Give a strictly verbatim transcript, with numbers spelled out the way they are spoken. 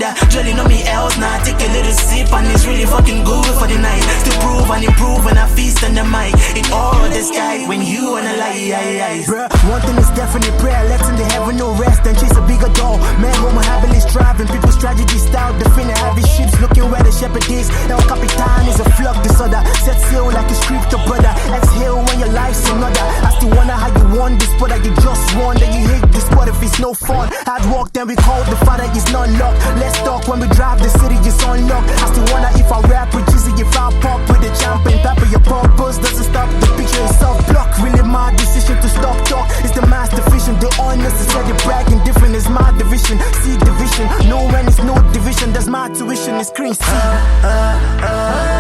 yeah, drilling on me else now. Take a little sip and it's really fucking good for the night. Still prove and improve when I feast on the mic. In all the sky when you wanna lie, yeah, yeah. Bruh, one thing is definite prayer. Let's in the heaven no rest and chase a bigger door. Man, woman heavily striving. People's tragedy style, defending heavy ships, looking where the shepherd is. El Capitan is a flock disorder. Set sail like a scripture, brother. Exhale when your life's another. I still wonder how you won this, but you just won. Then you hate this spot if it's no fun. Hard work, then we call the father, it's not luck. Let's talk when we drive the city, it's unlocked. I still wonder if I rap with Jizzy, if I pop with the champion. Type of your purpose doesn't stop the picture, it's soft block. Really my decision to stop talk. It's the master vision, the unnecessary bragging. Different is my division, C division. No when it's no division, that's my tuition, it's green C. Uh, uh, uh.